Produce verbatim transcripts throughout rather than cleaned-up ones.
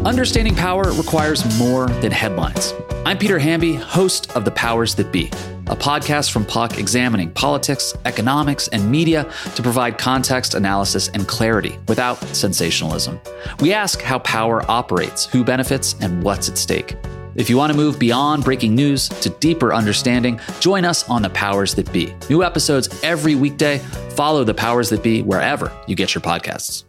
Understanding power requires more than headlines. I'm Peter Hamby, host of The Powers That Be, a podcast from Puck examining politics, economics, and media to provide context, analysis, and clarity without sensationalism. We ask how power operates, who benefits, and what's at stake. If you want to move beyond breaking news to deeper understanding, join us on The Powers That Be. New episodes every weekday. Follow The Powers That Be wherever you get your podcasts.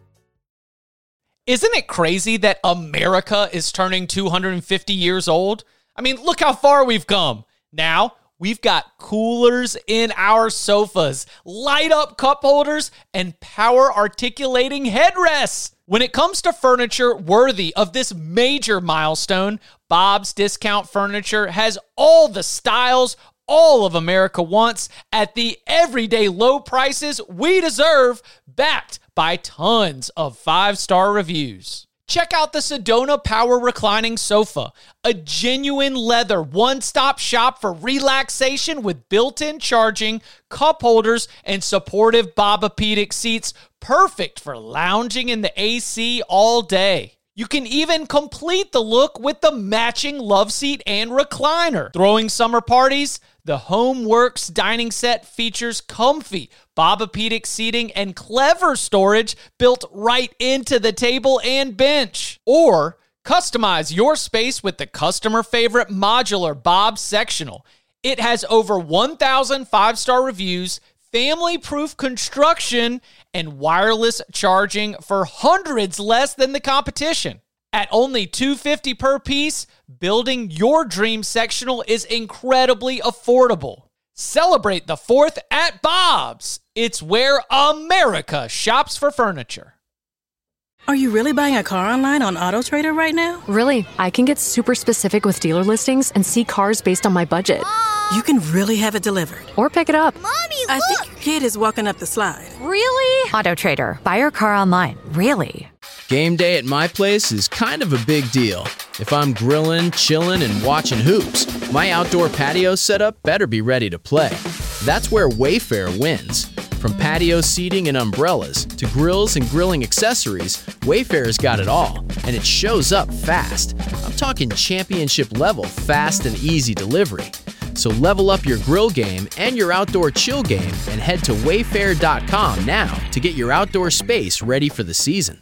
Isn't it crazy that America is turning two hundred fifty years old? I mean, look how far we've come. Now, we've got coolers in our sofas, light up cup holders, and power articulating headrests. When it comes to furniture worthy of this major milestone, Bob's Discount Furniture has all the styles all of America wants at the everyday low prices we deserve, backed by tons of five-star reviews. Check out the Sedona Power Reclining Sofa, a genuine leather one-stop shop for relaxation with built-in charging, cup holders, and supportive Bobapedic seats, perfect for lounging in the A C all day. You can even complete the look with the matching love seat and recliner. Throwing summer parties? The HomeWorks dining set features comfy Bobapedic seating and clever storage built right into the table and bench. Or customize your space with the customer favorite modular Bob Sectional. It has over one thousand five-star reviews, family-proof construction, and wireless charging for hundreds less than the competition. At only two hundred fifty dollars per piece, building your dream sectional is incredibly affordable. Celebrate the fourth at Bob's. It's where America shops for furniture. Are you really buying a car online on AutoTrader right now? Really, I can get super specific with dealer listings and see cars based on my budget. You can really have it delivered. Or pick it up. Mommy, look! I think your kid is walking up the slide. Really? AutoTrader. Buy your car online. Really. Game day at my place is kind of a big deal. If I'm grilling, chilling, and watching hoops, my outdoor patio setup better be ready to play. That's where Wayfair wins. From patio seating and umbrellas to grills and grilling accessories, Wayfair's got it all, and it shows up fast. I'm talking championship level fast and easy delivery. So level up your grill game and your outdoor chill game and head to wayfair dot com now to get your outdoor space ready for the season.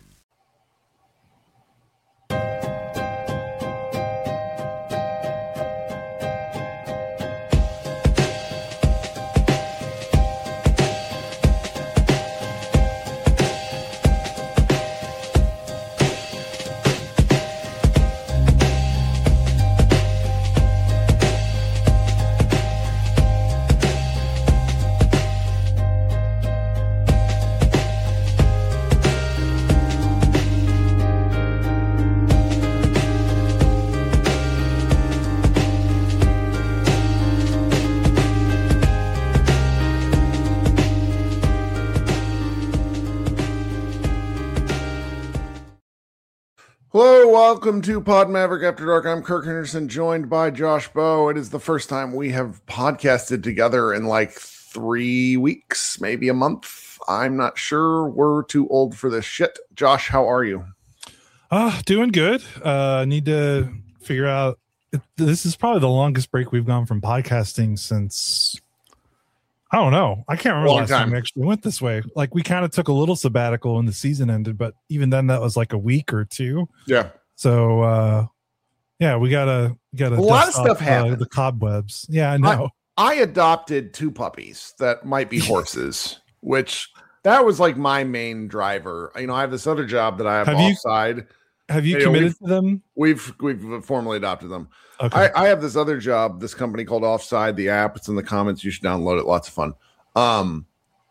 Hello, welcome to Pod Maverick After Dark. I'm Kirk Henderson, joined by Josh Bowe. It is the first time we have podcasted together in like three weeks, maybe a month. I'm not sure. We're too old for this shit. Josh, how are you? Uh, doing good. Uh, need to figure out. This is probably the longest break we've gone from podcasting since, I don't know. I can't remember Long last time. time we actually went this way. Like, we kind of took a little sabbatical when the season ended, but even then that was like a week or two. Yeah. So, uh, yeah, we gotta gotta A lot of dust stuff off, uh, happened. the cobwebs. Yeah, I know. I adopted two puppies that might be horses, which that was like my main driver. You know, I have this other job that I have, Have you- offside. Have you Yeah, committed we've- to them? We've we've formally adopted them. Okay. I, I have this other job, this company called Offside, the app. It's in the comments. You should download it. Lots of fun. Um,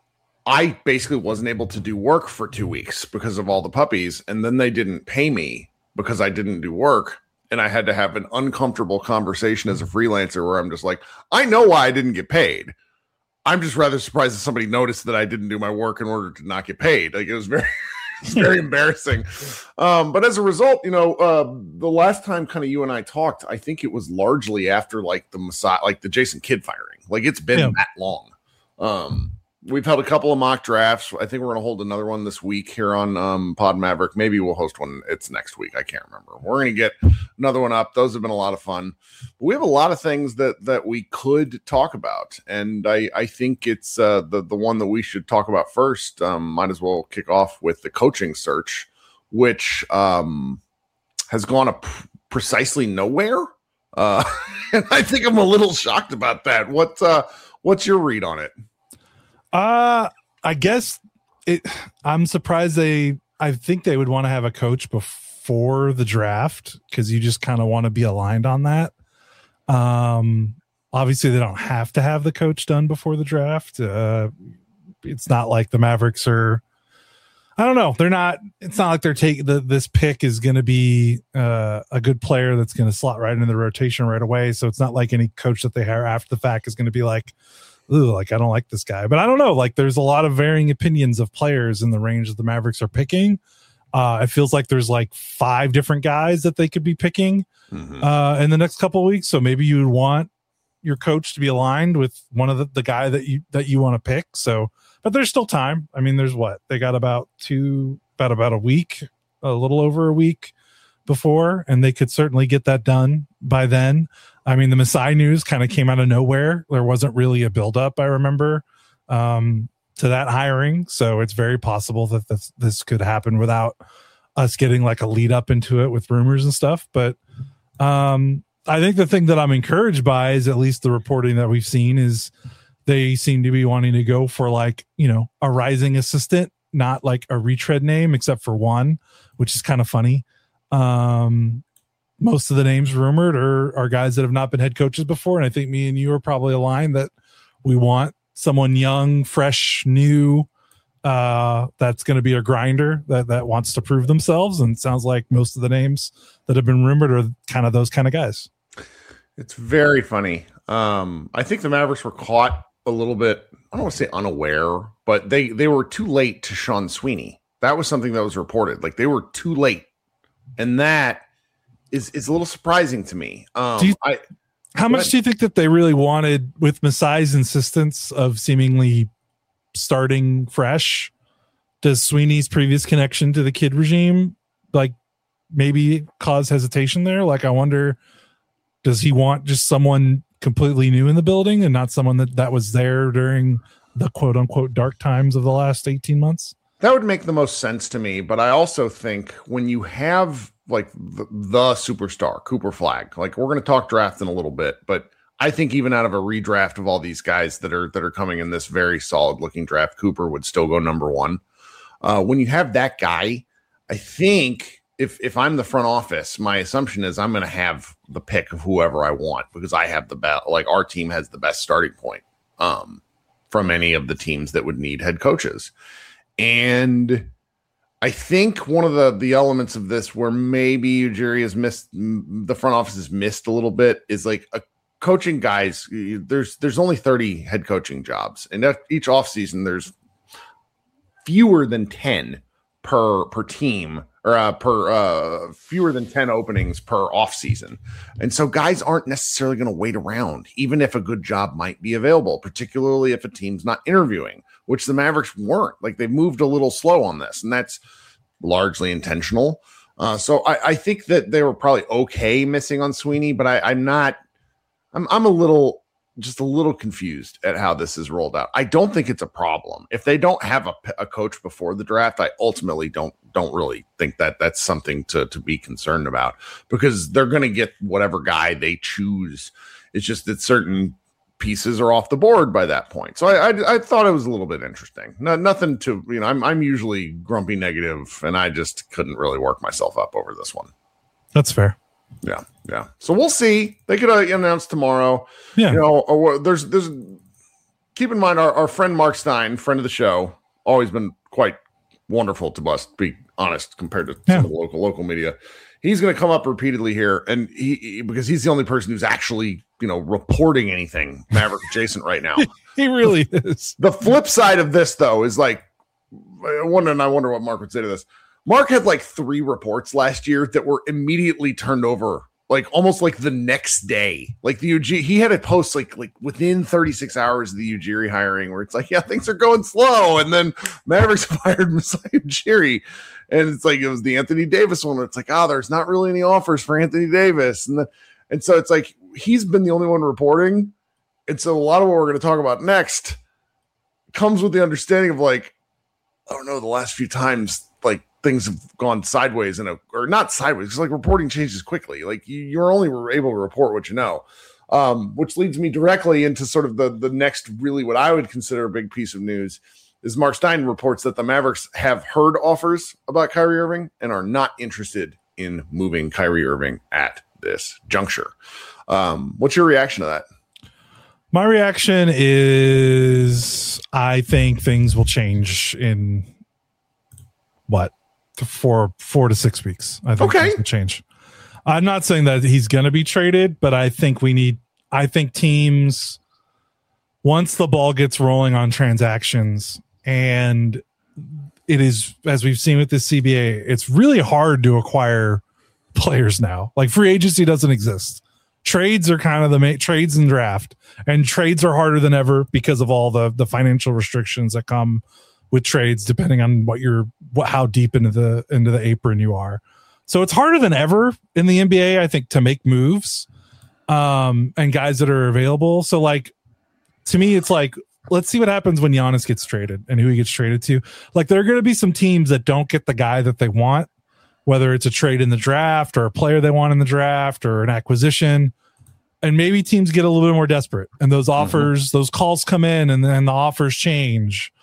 I basically wasn't able to do work for two weeks because of all the puppies. And then they didn't pay me because I didn't do work. And I had to have an uncomfortable conversation as a freelancer where I'm just like, I know why I didn't get paid. I'm just rather surprised that somebody noticed that I didn't do my work in order to not get paid. Like, it was very, it's very embarrassing. Um, but as a result, you know, uh, the last time kind of you and I talked, I think it was largely after like the Messiah, like the Jason Kidd firing. Like, it's been Yeah. that long. Um, we've held a couple of mock drafts. I think we're going to hold another one this week here on um, Pod Maverick. Maybe we'll host one. It's next week. I can't remember. We're going to get another one up. Those have been a lot of fun. But we have a lot of things that that we could talk about, and I I think it's uh, the the one that we should talk about first. Um, might as well kick off with the coaching search, which um, has gone up precisely nowhere. Uh, and I think I'm a little shocked about that. What uh, what's your read on it? Uh, I guess it, I'm surprised they, I think they would want to have a coach before the draft because you just kind of want to be aligned on that. Um, obviously they don't have to have the coach done before the draft. Uh, it's not like the Mavericks are, I don't know. They're not, it's not like they're taking the, this pick is going to be uh, a good player that's going to slot right into the rotation right away. So it's not like any coach that they hire after the fact is going to be like, ooh, like I don't like this guy. But I don't know. Like there's a lot of varying opinions of players in the range that the Mavericks are picking. Uh, it feels like there's like five different guys that they could be picking mm-hmm. uh, in the next couple of weeks. So maybe you would want your coach to be aligned with one of the, the guy that you that you want to pick. So, but there's still time. I mean, there's what they got about two, about about a week, a little over a week before, and they could certainly get that done by then. I mean, the Masai news kind of came out of nowhere. There wasn't really a buildup, I remember, um, to that hiring. So it's very possible that this, this could happen without us getting like a lead up into it with rumors and stuff. But um, I think the thing that I'm encouraged by is at least the reporting that we've seen is they seem to be wanting to go for like, you know, a rising assistant, not like a retread name, except for one, which is kind of funny. Um, most of the names rumored are, are guys that have not been head coaches before. And I think me and you are probably aligned that we want someone young, fresh, new, uh, that's going to be a grinder that, that wants to prove themselves. And it sounds like most of the names that have been rumored are kind of those kind of guys. It's very funny. Um, I think the Mavericks were caught a little bit, I don't want to say unaware, but they, they were too late to Sean Sweeney. That was something that was reported. Like they were too late. And that is, is a little surprising to me. Um, do you, I, how much do you think that they really wanted with Masai's insistence of seemingly starting fresh? Does Sweeney's previous connection to the kid regime, like maybe cause hesitation there? Like, I wonder, does he want just someone completely new in the building and not someone that, that was there during the quote unquote dark times of the last eighteen months? That would make the most sense to me. But I also think when you have like the, the superstar, Cooper Flagg, like we're going to talk draft in a little bit, but I think even out of a redraft of all these guys that are, that are coming in this very solid looking draft, Cooper would still go number one. Uh, when you have that guy, I think if, if I'm the front office, my assumption is I'm going to have the pick of whoever I want because I have the best, like our team has the best starting point um, from any of the teams that would need head coaches. And I think one of the, the elements of this where maybe Ujiri has missed, the front office has missed a little bit is like a coaching guys. There's, there's only thirty head coaching jobs, and each offseason there's fewer than ten per, per team or uh, per uh, fewer than ten openings per offseason. And so guys aren't necessarily going to wait around, even if a good job might be available, particularly if a team's not interviewing, which the Mavericks weren't. Like they've moved a little slow on this, and that's largely intentional. Uh, so I, I think that they were probably okay missing on Sweeney, but I, I'm not, I'm, I'm a little, just a little confused at how this is rolled out. I don't think it's a problem. If they don't have a, a coach before the draft, I ultimately don't, don't really think that that's something to, to be concerned about because they're going to get whatever guy they choose. It's just that certain pieces are off the board by that point. So I, I, I thought it was a little bit interesting. No, nothing to, you know, I'm, I'm usually grumpy negative and I just couldn't really work myself up over this one. That's fair. Yeah. Yeah. So we'll see. They could uh, announce tomorrow. Yeah. You know, or there's, there's, keep in mind our, our friend Mark Stein, friend of the show, always been quite wonderful to us, to be honest, compared to yeah. some of the local, local media. He's going to come up repeatedly here, and he, he because he's the only person who's actually, you know, reporting anything Maverick adjacent right now. He really is. The flip side of this, though, is like, I wonder, and I wonder what Mark would say to this. Mark had like three reports last year that were immediately turned over like almost like the next day. Like the Ujiri, he had a post like like within thirty-six hours of the Ujiri hiring where it's like, yeah, things are going slow. And then Mavericks fired Masai Ujiri. And it's like, it was the Anthony Davis one where it's like, oh, there's not really any offers for Anthony Davis. And the, and so it's like, he's been the only one reporting. And so a lot of what we're going to talk about next comes with the understanding of like, I don't know, the last few times, like things have gone sideways in a, or not sideways, because like reporting changes quickly. Like you, you're only able to report what you know, um, which leads me directly into sort of the, the next, really what I would consider a big piece of news is Mark Stein reports that the Mavericks have heard offers about Kyrie Irving and are not interested in moving Kyrie Irving at this juncture. Um, what's your reaction to that? My reaction is I think things will change in what four four to six weeks. I think okay. things will change. I'm not saying that he's going to be traded, but I think we need. I think teams once the ball gets rolling on transactions, and it is as we've seen with this C B A, it's really hard to acquire players now. Like free agency doesn't exist. Trades are kind of the main trades and draft, and trades are harder than ever because of all the the financial restrictions that come with trades, depending on what you're, what, how deep into the into the apron you are. So it's harder than ever in the N B A, I think, to make moves, um, and guys that are available. So like, to me, it's like, let's see what happens when Giannis gets traded and who he gets traded to. Like, there are going to be some teams that don't get the guy that they want, whether it's a trade in the draft or a player they want in the draft or an acquisition. And maybe teams get a little bit more desperate and those offers, mm-hmm. those calls come in and then the offers change.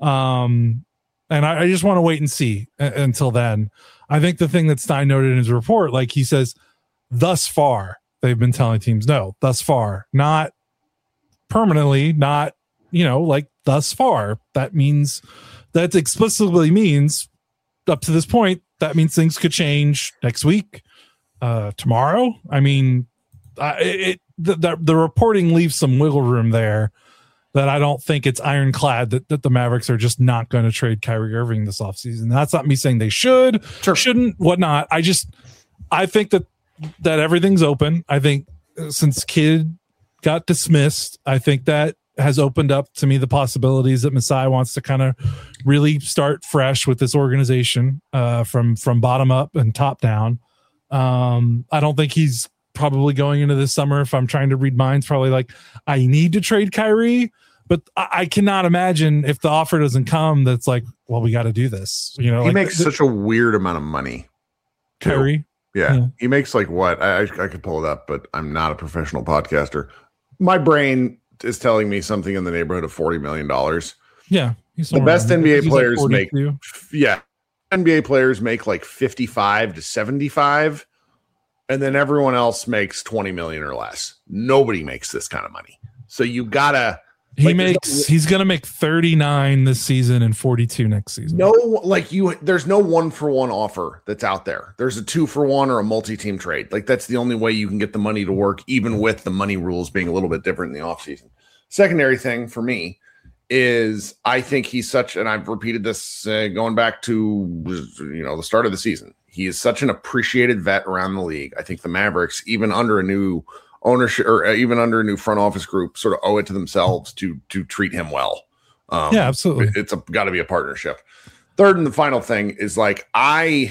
Um, and I, I just want to wait and see uh, until then. I think the thing that Stein noted in his report, like he says, thus far, they've been telling teams no, thus far, not permanently, not, you know, like thus far. That means that explicitly means up to this point, that means things could change next week, uh, tomorrow. I mean, uh, it, the, the the reporting leaves some wiggle room there that I don't think it's ironclad that, that the Mavericks are just not going to trade Kyrie Irving this offseason. That's not me saying they should, sure. shouldn't, whatnot. I just, I think that that everything's open. I think since Kidd got dismissed, I think that has opened up to me the possibilities that Masai wants to kind of really start fresh with this organization uh, from from bottom up and top down. Um, I don't think he's probably going into this summer, if I'm trying to read minds, probably like, I need to trade Kyrie, but I, I cannot imagine if the offer doesn't come, that's like, well, we got to do this. You know, he like makes the, such a weird amount of money. Kyrie. Yeah. yeah. He makes like what? I, I, I could pull it up, but I'm not a professional podcaster. My brain is telling me something in the neighborhood of forty million dollars. Yeah. The best N B A he's players like make, yeah. N B A players make like fifty-five to seventy-five, and then everyone else makes twenty million or less. Nobody makes this kind of money. So you gotta, he like, makes, no, he's going to make thirty-nine this season and forty-two next season. No, like you, there's no one for one offer that's out there. There's a two for one or a multi-team trade. Like that's the only way you can get the money to work, even with the money rules being a little bit different in the offseason. Secondary thing for me is I think he's such, and I've repeated this uh, going back to, you know, the start of the season. He is such an appreciated vet around the league. I think the Mavericks, even under a new ownership or even under a new front office group, sort of owe it to themselves to to treat him well. Um, yeah, absolutely. It's got to be a partnership. Third and the final thing is like I,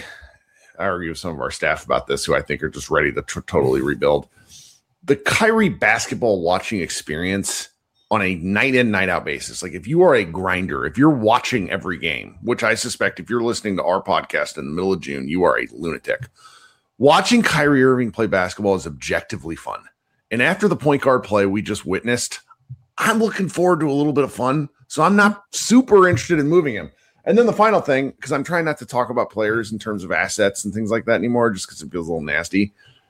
I argue with some of our staff about this, who I think are just ready to t- totally rebuild. The Kyrie basketball watching experience on a night in, night out basis. Like if you are a grinder, if you're watching every game, which I suspect if you're listening to our podcast in the middle of June, you are a lunatic. Watching Kyrie Irving play basketball is objectively fun. And after the point guard play we just witnessed, I'm looking forward to a little bit of fun. So I'm not super interested in moving him. And then the final thing, because I'm trying not to talk about players in terms of assets and things like that anymore, just because it feels a little nasty.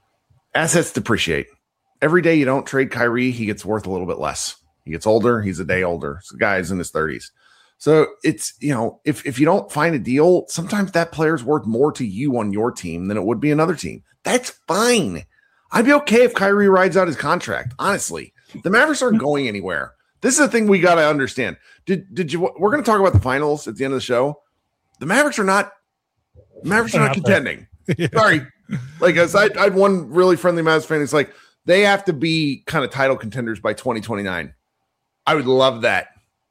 Assets depreciate. Every day you don't trade Kyrie, he gets worth a little bit less. He gets older. He's a day older. So the guy's in his thirties. So it's, you know, if, if you don't find a deal, sometimes that player's worth more to you on your team than it would be another team. That's fine. I'd be okay if Kyrie rides out his contract. Honestly, the Mavericks aren't going anywhere. This is the thing we got to understand. Did did you? We're going to talk about the finals at the end of the show. The Mavericks are not. The Mavericks are not contending. Yeah. Sorry, Like, as I, I had one really friendly Mavs fan. It's like they have to be kind of title contenders by twenty twenty-nine. I would love that.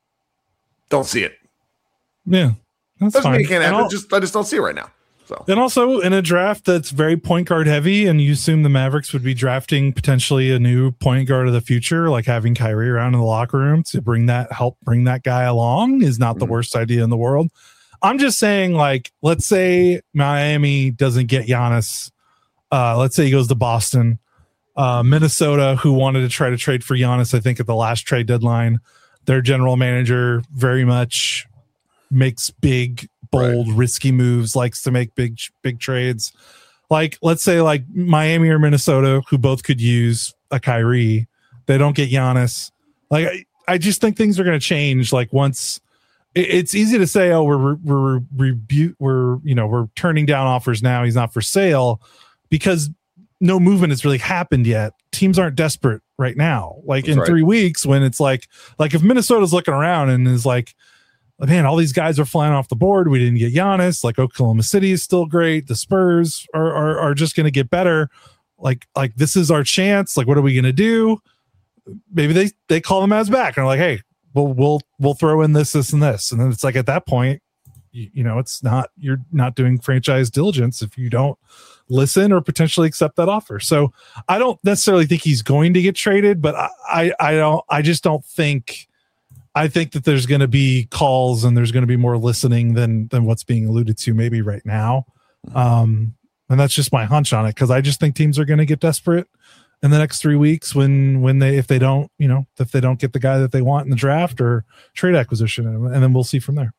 Don't see it. Yeah, that's Doesn't fine. mean it can't And happen. I'll- Just I just don't see it right now. So And also in a draft that's very point guard heavy, and you assume the Mavericks would be drafting potentially a new point guard of the future, like having Kyrie around in the locker room to bring that help bring that guy along is not the Mhm. worst idea in the world. I'm just saying, like, let's say Miami doesn't get Giannis. Uh, let's say he goes to Boston. Uh, Minnesota, who wanted to try to trade for Giannis, I think at the last trade deadline, their general manager very much makes big, bold, right. risky moves, likes to make big, big trades. Like, let's say like Miami or Minnesota, who both could use a Kyrie. They don't get Giannis. Like, I, I just think things are going to change. Like once it, it's easy to say, oh, we're, we're, rebu- we're, you know, we're turning down offers now. He's not for sale because no movement has really happened yet. Teams aren't desperate right now. Like That's in right. three weeks when it's like, like if Minnesota's looking around and is like, man, all these guys are flying off the board. We didn't get Giannis. Like Oklahoma City is still great. The Spurs are are, are just going to get better. Like like this is our chance. Like what are we going to do? Maybe they they call them as back and are like, hey, we'll we'll we'll throw in this this and this. And then it's like at that point, you, you know, it's not you're not doing franchise diligence if you don't listen or potentially accept that offer. So I don't necessarily think he's going to get traded, but I I, I don't I just don't think. I think that there's going to be calls and there's going to be more listening than than what's being alluded to maybe right now. Um, and that's just my hunch on it because I just think teams are going to get desperate in the next three weeks when when they if they don't you know if they don't get the guy that they want in the draft or trade acquisition, and then we'll see from there.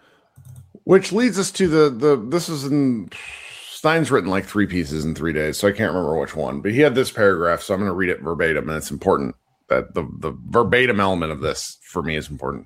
Which leads us to the the this is in Stein's written like three pieces in three days, so I can't remember which one, but he had this paragraph, so I'm going to read it verbatim, and it's important. That the, the verbatim element of this for me is important.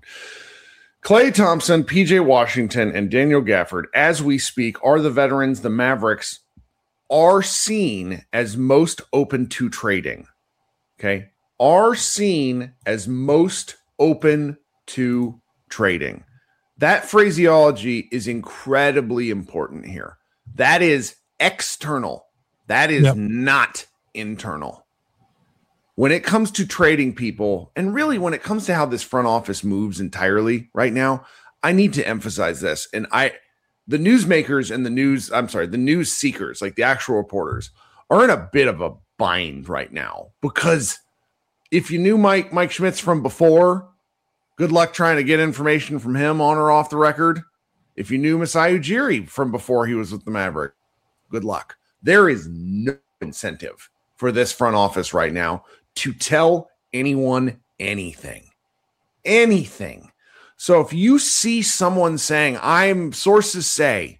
Klay Thompson, P J Washington, and Daniel Gafford, as we speak, are the veterans the Mavericks are seen as most open to trading. Okay. Are seen as most open to trading. That phraseology is incredibly important here. That is external. That is yep. not internal. When it comes to trading people, and really when it comes to how this front office moves entirely right now, I need to emphasize this. And I, the newsmakers and the news, I'm sorry, the news seekers, like the actual reporters, are in a bit of a bind right now. Because if you knew Mike, Mike Schmitz from before, good luck trying to get information from him on or off the record. If you knew Masai Ujiri from before he was with the Maverick, good luck. There is no incentive for this front office right now to tell anyone anything, anything. So if you see someone saying, I'm sources say,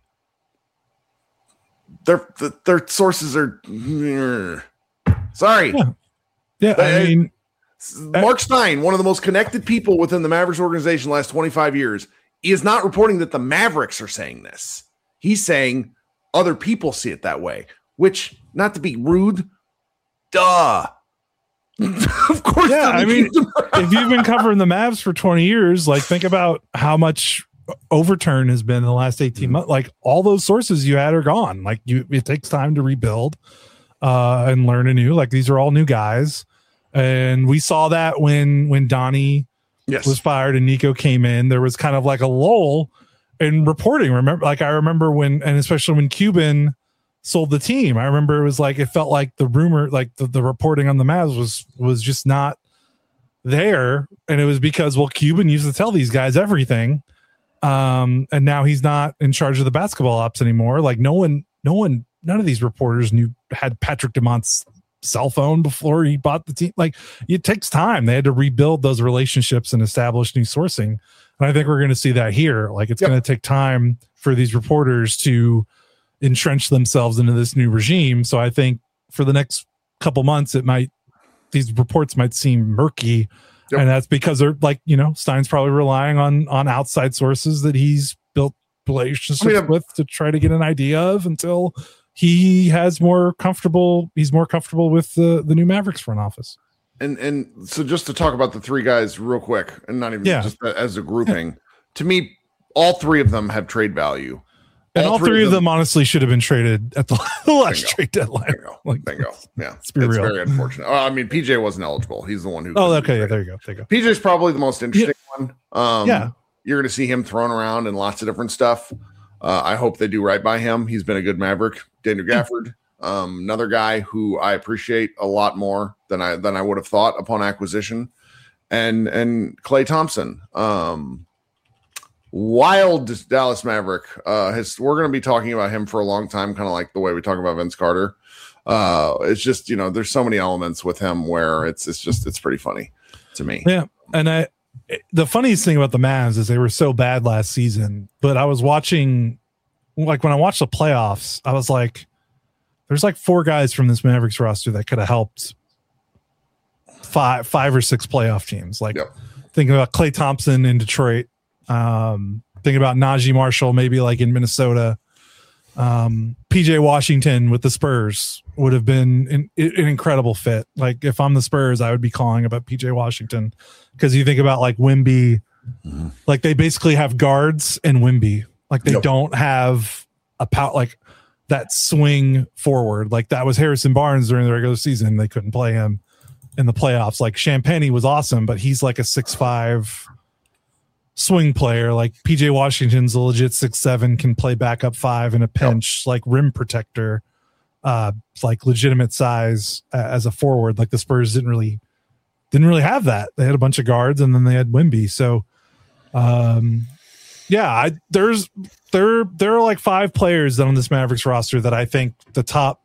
their, their sources are, sorry. Yeah, yeah I mean, Mark Stein, one of the most connected people within the Mavericks organization the last twenty-five years, is not reporting that the Mavericks are saying this. He's saying other people see it that way, which, not to be rude, duh. Of course. Yeah, I mean, if you've been covering the Mavs for twenty years, like think about how much overturn has been in the last eighteen months. Like all those sources you had are gone. Like you, it takes time to rebuild uh, and learn anew. Like these are all new guys, and we saw that when when Donnie yes. was fired and Nico came in. There was kind of like a lull in reporting. Remember, like I remember when, and especially when Cuban sold the team. I remember it was like it felt like the rumor, like the, the reporting on the Mavs was was just not there, and it was because well, Cuban used to tell these guys everything, um, and now he's not in charge of the basketball ops anymore. Like no one, no one, none of these reporters knew had Patrick Dumont's cell phone before he bought the team. Like it takes time. They had to rebuild those relationships and establish new sourcing, and I think we're going to see that here. Like it's yep. going to take time for these reporters to entrench themselves into this new regime. So I think for the next couple months, it might, these reports might seem murky. Yep. And that's because they're like, you know, Stein's probably relying on, on outside sources that he's built relationships I mean, with to try to get an idea of until he has more comfortable, he's more comfortable with the, the new Mavericks front office. And, and so just to talk about the three guys real quick and not even yeah. just as a grouping, yeah. to me, all three of them have trade value. And all, all three, three of them, them honestly should have been traded at the last bingo. trade deadline. Bingo. Like, bingo. Yeah. Let's be it's real. very unfortunate. Oh, I mean, P J wasn't eligible. He's the one who. Oh, okay. Yeah, there you go. There you go. P J's probably the most interesting yeah. one. Um, yeah. You're going to see him thrown around in lots of different stuff. Uh, I hope they do right by him. He's been a good Maverick. Daniel Gafford, um, another guy who I appreciate a lot more than I than I would have thought upon acquisition. And and Klay Thompson. Um, Wild Dallas Maverick. Uh, his, we're going to be talking about him for a long time, kind of like the way we talk about Vince Carter. Uh, it's just, you know, there's so many elements with him where it's it's just it's pretty funny to me. Yeah, and I the funniest thing about the Mavs is they were so bad last season, but I was watching, like when I watched the playoffs, I was like, there's like four guys from this Mavericks roster that could have helped five five or six playoff teams. Like yep. thinking about Klay Thompson in Detroit. Um, thinking about Najee Marshall, maybe like in Minnesota, um, P J Washington with the Spurs would have been an, an incredible fit. Like if I'm the Spurs, I would be calling about P J Washington because you think about like Wemby, mm-hmm. like they basically have guards and Wemby. Like they yep. don't have a pow- like that swing forward. Like that was Harrison Barnes during the regular season. They couldn't play him in the playoffs. Like Champagny was awesome, but he's like a six five swing player. Like P J Washington's a legit six seven, can play backup five in a pinch, yep. like rim protector, uh, like legitimate size uh, as a forward. Like the Spurs didn't really didn't really have that. They had a bunch of guards and then they had Wemby. So, um, yeah, I, there's there there are like five players on this Mavericks roster that I think the top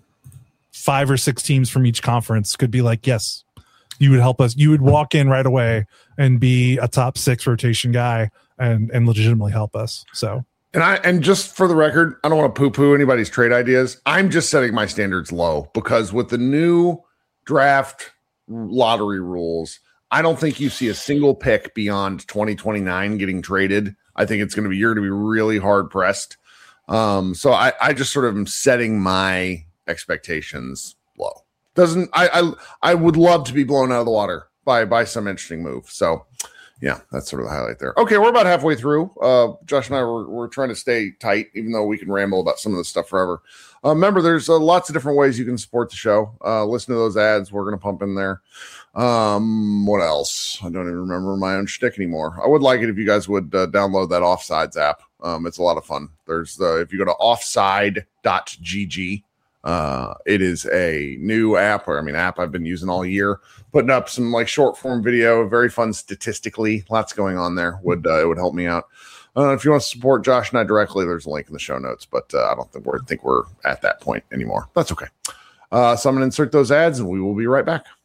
five or six teams from each conference could be like, yes, you would help us. You would walk in right away and be a top six rotation guy and, and legitimately help us. So, and I, and just for the record, I don't want to poo poo anybody's trade ideas. I'm just setting my standards low because with the new draft lottery rules, I don't think you see a single pick beyond twenty twenty-nine getting traded. I think it's going to be, you're going to be really hard pressed. Um, so I, I just sort of am setting my expectations low. Doesn't I, I I would love to be blown out of the water by by some interesting move. So yeah, that's sort of the highlight there. Okay, we're about halfway through. Uh, Josh and I were we're trying to stay tight, even though we can ramble about some of this stuff forever. Uh, remember, there's uh, lots of different ways you can support the show. Uh, listen to those ads. We're going to pump in there. Um, what else? I don't even remember my own shtick anymore. I would like it if you guys would uh, download that Offsides app. Um, it's a lot of fun. There's the if you go to offside dot g g. Uh, it is a new app, or I mean, app I've been using all year, putting up some like short form video, very fun statistically. Lots going on there. Would uh, it would help me out. Uh, if you want to support Josh and I directly, there's a link in the show notes, but uh, I don't think we're think we're at that point anymore. That's okay. Uh, so I'm gonna insert those ads, and we will be right back.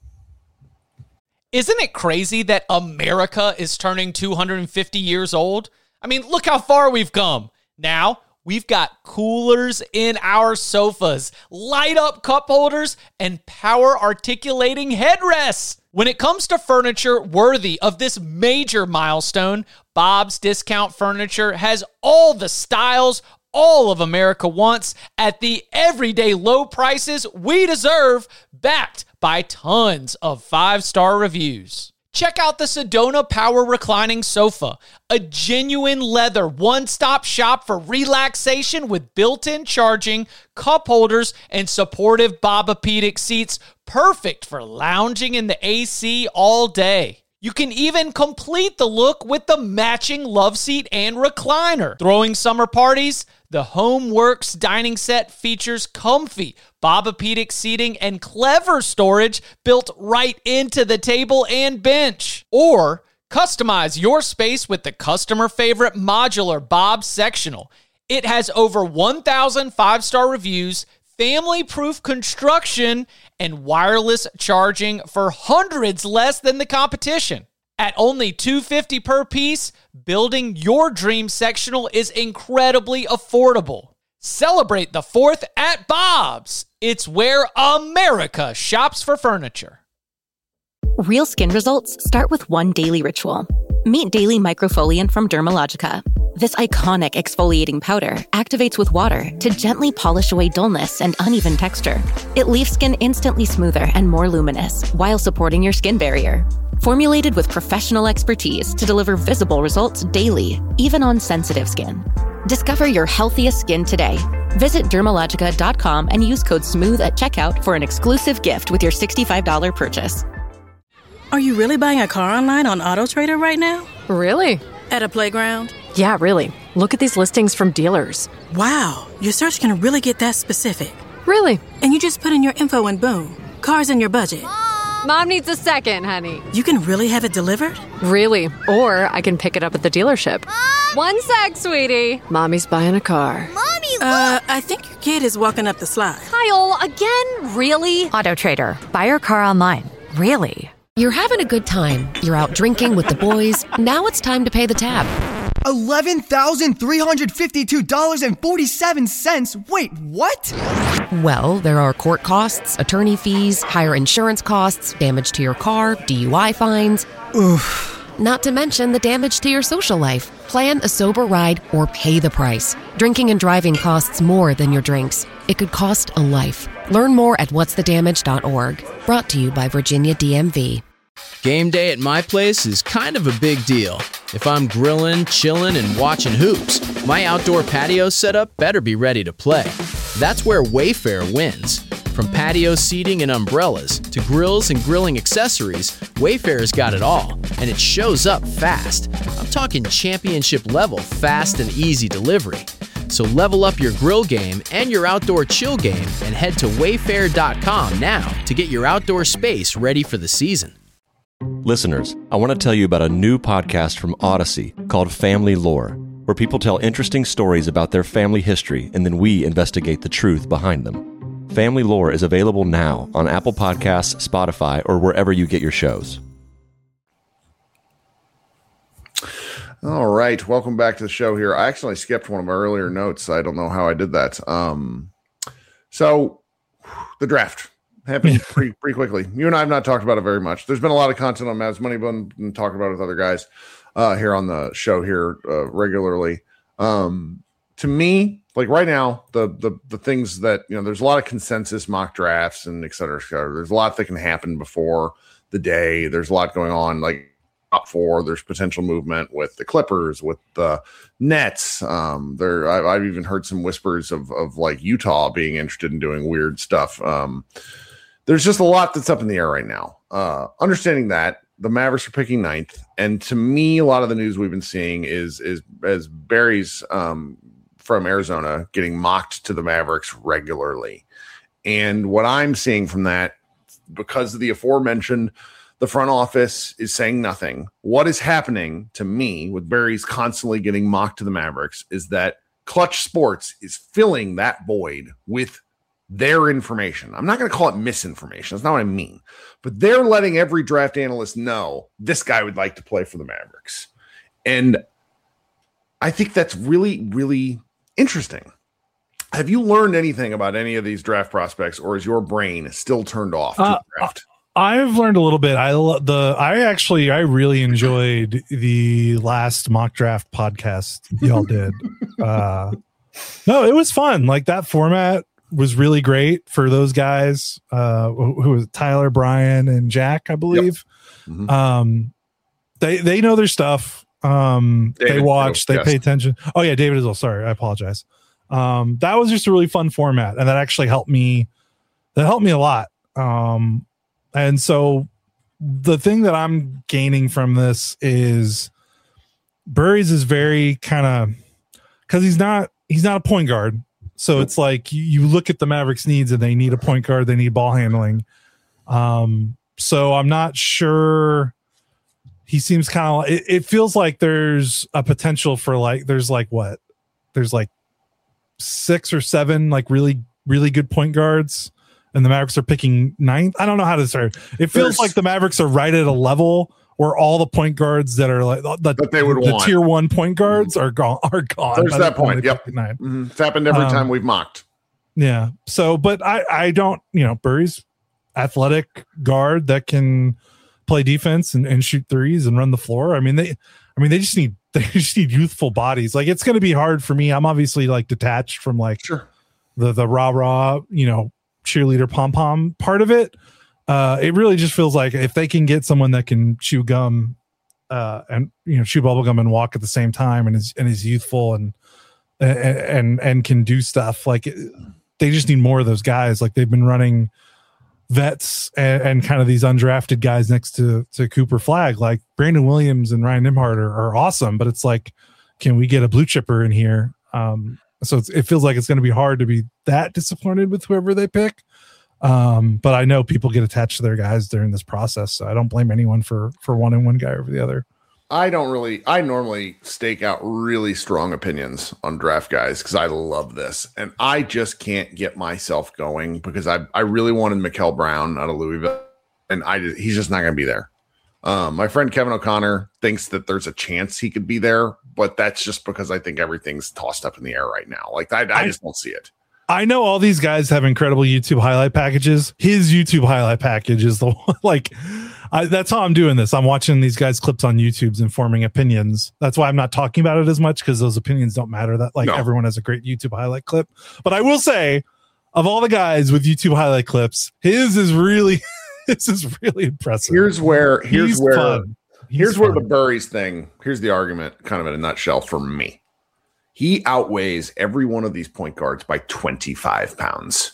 Isn't it crazy that America is turning two hundred fifty years old? I mean, look how far we've come. Now we've got coolers in our sofas, light up cup holders, and power articulating headrests. When it comes to furniture worthy of this major milestone, Bob's Discount Furniture has all the styles all of America wants at the everyday low prices we deserve, backed by tons of five-star reviews. Check out the Sedona Power Reclining Sofa, a genuine leather one-stop shop for relaxation with built-in charging, cup holders, and supportive Bobapedic seats, perfect for lounging in the A C all day. You can even complete the look with the matching love seat and recliner. Throwing summer parties? The HomeWorks dining set features comfy Bobapedic seating and clever storage built right into the table and bench. Or customize your space with the customer favorite modular Bob Sectional. It has over one thousand five-star reviews, family-proof construction, and wireless charging for hundreds less than the competition. At only two hundred fifty dollars per piece, building your dream sectional is incredibly affordable. Celebrate the fourth at Bob's. It's where America shops for furniture. Real skin results start with one daily ritual. Meet Daily Microfoliant from Dermalogica. This iconic exfoliating powder activates with water to gently polish away dullness and uneven texture. It leaves skin instantly smoother and more luminous while supporting your skin barrier. Formulated with professional expertise to deliver visible results daily, even on sensitive skin. Discover your healthiest skin today. Visit Dermalogica dot com and use code SMOOTH at checkout for an exclusive gift with your sixty-five dollars purchase. Are you really buying a car online on AutoTrader right now? Really? At a playground? Yeah, really. Look at these listings from dealers. Wow, your search can really get that specific. Really? And you just put in your info and boom, car's in your budget. Mom needs a second, honey. You can really have it delivered? Really? Or I can pick it up at the dealership. Mom! One sec, sweetie. Mommy's buying a car. Mommy, look! Uh, I think your kid is walking up the slide. Kyle, again? Really? AutoTrader. Buy your car online. Really? You're having a good time. You're out drinking with the boys. Now it's time to pay the tab. eleven thousand three hundred fifty-two dollars and forty-seven cents. Wait, what? Well, there are court costs, attorney fees, higher insurance costs, damage to your car, D U I fines. Oof. Not to mention the damage to your social life. Plan a sober ride or pay the price. Drinking and driving costs more than your drinks. It could cost a life. Learn more at what's the damage dot org. Brought to you by Virginia D M V. Game day at my place is kind of a big deal. If I'm grilling, chilling, and watching hoops, my outdoor patio setup better be ready to play. That's where Wayfair wins. From patio seating and umbrellas to grills and grilling accessories, Wayfair's got it all, and it shows up fast. I'm talking championship level fast and easy delivery. So level up your grill game and your outdoor chill game and head to wayfair dot com now to get your outdoor space ready for the season. Listeners, I want to tell you about a new podcast from Odyssey called Family Lore, where people tell interesting stories about their family history and then we investigate the truth behind them. Family Lore is available now on Apple Podcasts, Spotify, or wherever you get your shows. All right, welcome back to the show here. I actually skipped one of my earlier notes. I don't know how I did that. Um, so, the draft happened pretty, pretty quickly. You and I have not talked about it very much. There's been a lot of content on Mavs Money, but I've been talking about it with other guys uh, here on the show here uh, regularly. Um, to me, like right now, the the the things that, you know, there's a lot of consensus mock drafts and et cetera, et cetera. There's a lot that can happen before the day. There's a lot going on, like top four. There's potential movement with the Clippers, with the Nets. Um, there, I, I've even heard some whispers of of like Utah being interested in doing weird stuff. Um, there's just a lot that's up in the air right now. Uh, understanding that the Mavericks are picking ninth, and to me, a lot of the news we've been seeing is is as Barry's um, from Arizona getting mocked to the Mavericks regularly, and what I'm seeing from that, because of the aforementioned, the front office is saying nothing. What is happening to me with Barry's constantly getting mocked to the Mavericks is that Clutch Sports is filling that void with their information. I'm not going to call it misinformation. That's not what I mean. But they're letting every draft analyst know this guy would like to play for the Mavericks. And I think that's really, really interesting. Have you learned anything about any of these draft prospects, or is your brain still turned off to uh, the draft? I've learned a little bit. I lo- the I actually I really enjoyed the last mock draft podcast y'all did. Uh, no, it was fun. Like that format was really great for those guys. Uh, who, who was it? Tyler, Brian, and Jack, I believe. Yep. Mm-hmm. Um, they they know their stuff. Um, David, they watch. They yes. pay attention. Oh yeah, David as well. Sorry, I apologize. Um, that was just a really fun format, and that actually helped me. That helped me a lot. Um, and so the thing that I'm gaining from this is Burries is very kind of, because he's not he's not a point guard. So it's like you, you look at the Mavericks' needs and they need a point guard, they need ball handling. Um, so I'm not sure. He seems kind of, it, it feels like there's a potential for like, there's like what? There's like six or seven like really, really good point guards, and the Mavericks are picking ninth. I don't know how to start. It feels there's, like the Mavericks are right at a level where all the point guards that are like the, that they would the want. tier one point guards are gone. Are gone. There's that point. Yep. Mm-hmm. It's happened every um, time we've mocked. Yeah. So, but I, I don't, you know, Burry's athletic guard that can play defense and, and shoot threes and run the floor. I mean, they, I mean, they just need, they just need youthful bodies. Like it's going to be hard for me. I'm obviously like detached from like sure. the, the rah, rah, you know, cheerleader pom pom part of it. Uh, it really just feels like if they can get someone that can chew gum uh, and, you know, chew bubble gum and walk at the same time and is, and is youthful and and and, and can do stuff. Like they just need more of those guys. Like they've been running vets and, and kind of these undrafted guys next to to Cooper Flagg. Like Brandon Williams and Ryan Nembhard are, are awesome, but it's like, can we get a blue chipper in here? Um, so it's, it feels like it's going to be hard to be that disappointed with whoever they pick. Um, but I know people get attached to their guys during this process, so I don't blame anyone for for wanting one guy over the other. I don't really, I normally stake out really strong opinions on draft guys because I love this. And I just can't get myself going because I, I really wanted Mikael Brown out of Louisville, and I just, he's just not going to be there. Um, my friend Kevin O'Connor thinks that there's a chance he could be there, but that's just because I think everything's tossed up in the air right now. Like I, I just don't see it. I know all these guys have incredible YouTube highlight packages. His YouTube highlight package is the one, like, I, that's how I'm doing this. I'm watching these guys clips on YouTube's and forming opinions. That's why I'm not talking about it as much, because those opinions don't matter. That like no. Everyone has a great YouTube highlight clip. But I will say, of all the guys with YouTube highlight clips, his is really, this is really impressive. Here's where, here's He's where, fun. here's He's where fun. the Burries thing. Here's the argument, kind of in a nutshell for me. He outweighs every one of these point guards by twenty-five pounds.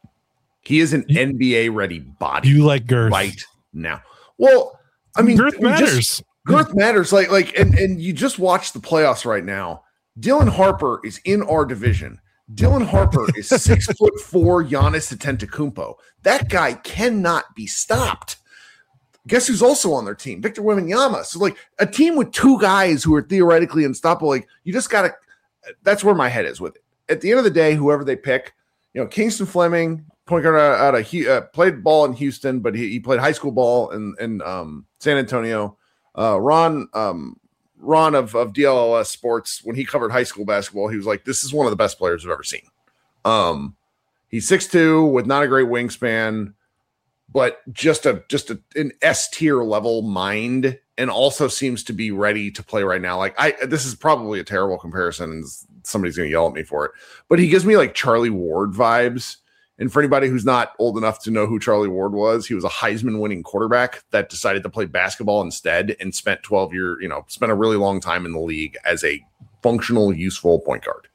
He is an you, N B A ready body. You like girth right now. Well, I mean, girth matters. Just, girth matters. Like, like, and, and you just watch the playoffs right now. Dylan Harper is in our division. Dylan Harper is six foot four Giannis Antetokounmpo. That guy cannot be stopped. Guess who's also on their team? Victor Wembanyama. So, like, a team with two guys who are theoretically unstoppable. Like, you just got to. That's where my head is with it. At the end of the day, whoever they pick, you know, Kingston Fleming, point guard out of he uh, played ball in Houston, but he, he played high school ball in in um, San Antonio. Uh, Ron um, Ron of of D L L S Sports, when he covered high school basketball, he was like, "This is one of the best players I've ever seen." Um, he's six two with not a great wingspan, but just a just a, an S tier level mind. And also seems to be ready to play right now. Like I, this is probably a terrible comparison, and somebody's going to yell at me for it. But he gives me like Charlie Ward vibes. And for anybody who's not old enough to know who Charlie Ward was, he was a Heisman-winning quarterback that decided to play basketball instead, and spent twelve years, you know, spent a really long time in the league as a functional, useful point guard.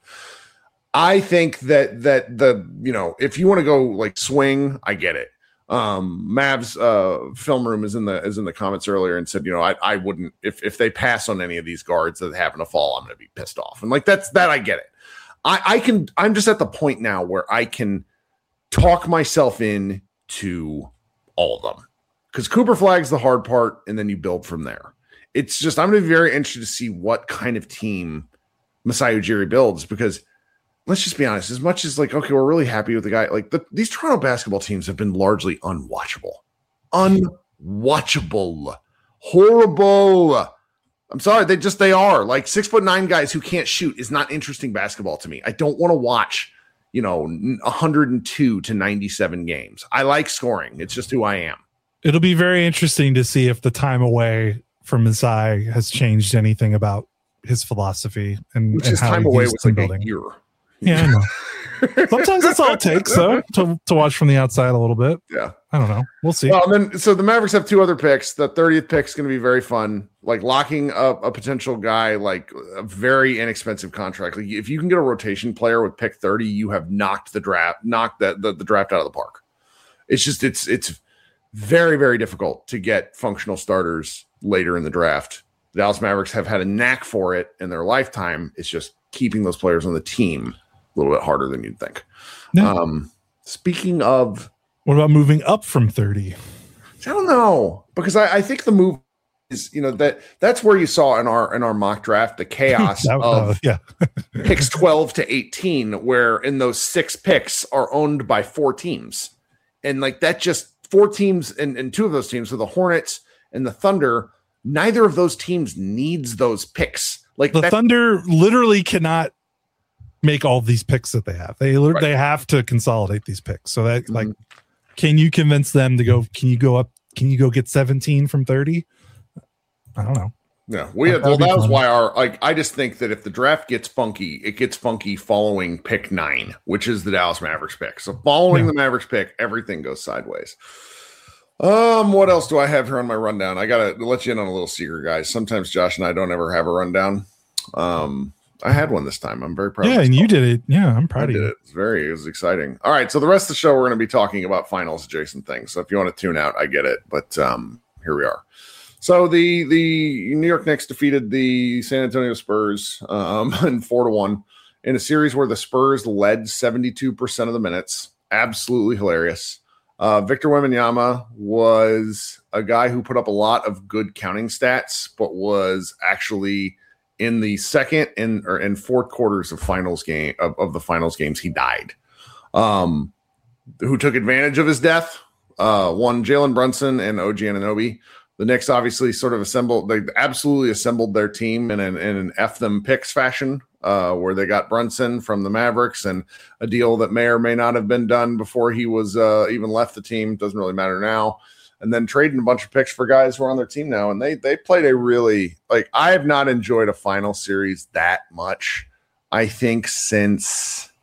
I think that that the you know, if you want to go like swing, I get it. Um, Mavs uh, film room is in the is in the comments earlier and said, you know, I, I wouldn't if if they pass on any of these guards that happen to fall, I'm going to be pissed off. And like that's that I get it. I, I can I'm just at the point now where I can talk myself in to all of them, because Cooper Flagg's the hard part, and then you build from there. It's just I'm going to be very interested to see what kind of team Masai Ujiri builds, because let's just be honest, as much as like, okay, we're really happy with the guy, like the, these Toronto basketball teams have been largely unwatchable, unwatchable, horrible. I'm sorry. They just, they are like six foot nine guys who can't shoot is not interesting basketball to me. I don't want to watch, you know, one hundred two to ninety-seven games. I like scoring. It's just who I am. It'll be very interesting to see if the time away from Masai has changed anything about his philosophy and, Which and his how time he away views was team like building. a year. Yeah, I know. Sometimes that's all it takes, though, to, to watch from the outside a little bit. Yeah. I don't know. We'll see. Well, and then, so the Mavericks have two other picks. The thirtieth pick is going to be very fun. Like locking up a potential guy, like a very inexpensive contract. Like if you can get a rotation player with pick thirty, you have knocked the draft, knocked the, the, the draft out of the park. It's just, it's, it's very, very difficult to get functional starters later in the draft. The Dallas Mavericks have had a knack for it in their lifetime. It's just keeping those players on the team a little bit harder than you'd think. Yeah. Um, speaking of, what about moving up from thirty? I don't know, because I, I think the move is, you know, that that's where you saw in our in our mock draft the chaos that, of uh, yeah. picks twelve to eighteen, where in those six picks are owned by four teams, and like that just four teams, and, and two of those teams, so the Hornets and the Thunder. Neither of those teams needs those picks. Like the Thunder literally cannot make all these picks that they have. They right. they have to consolidate these picks. So that mm-hmm. like, can you convince them to go? Can you go up? Can you go get seventeen from thirty? I don't know. Yeah, we had, well, that was why our like. I just think that if the draft gets funky, it gets funky following pick nine, which is the Dallas Mavericks pick. So following yeah. the Mavericks pick, everything goes sideways. Um, what else do I have here on my rundown? I gotta let you in on a little secret, guys. Sometimes Josh and I don't ever have a rundown. Um, I had one this time. I'm very proud. Yeah, of and you did it. Yeah, I'm proud I of did you. it. It's very, it was exciting. All right, so the rest of the show, we're going to be talking about finals adjacent things. So if you want to tune out, I get it. But um, here we are. So the the New York Knicks defeated the San Antonio Spurs um, in four to one in a series where the Spurs led seventy-two percent of the minutes. Absolutely hilarious. Uh, Victor Wembanyama was a guy who put up a lot of good counting stats, but was actually in the second and or in fourth quarters of finals game of, of the finals games, he died. Um, who took advantage of his death? Uh, one Jalen Brunson and O G Anunoby. The Knicks obviously sort of assembled, they absolutely assembled their team in an, in an F them picks fashion, uh, where they got Brunson from the Mavericks and a deal that may or may not have been done before he was uh, even left the team. Doesn't really matter now. And then trading a bunch of picks for guys who are on their team now. And they they played a really, like, I have not enjoyed a final series that much, I think, since,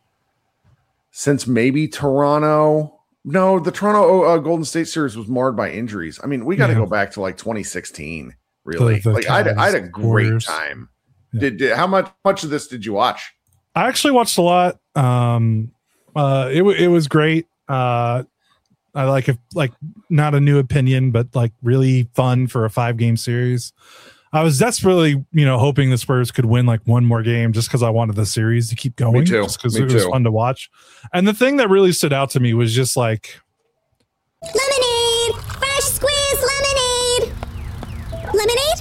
since maybe Toronto. No, the Toronto uh, Golden State series was marred by injuries. I mean, we got to yeah. go back to like twenty sixteen, really. The, the like I had, I had a great quarters. time. Yeah. Did, did how much much of this did you watch? I actually watched a lot. Um, uh, it it was great. Uh, I like if like not a new opinion, but like really fun for a five game series. I was desperately, you know, hoping the Spurs could win like one more game just because I wanted the series to keep going. Me too. Just because Me it was too. fun to watch. And the thing that really stood out to me was just like lemonade, fresh squeezed lemonade. Lemonade?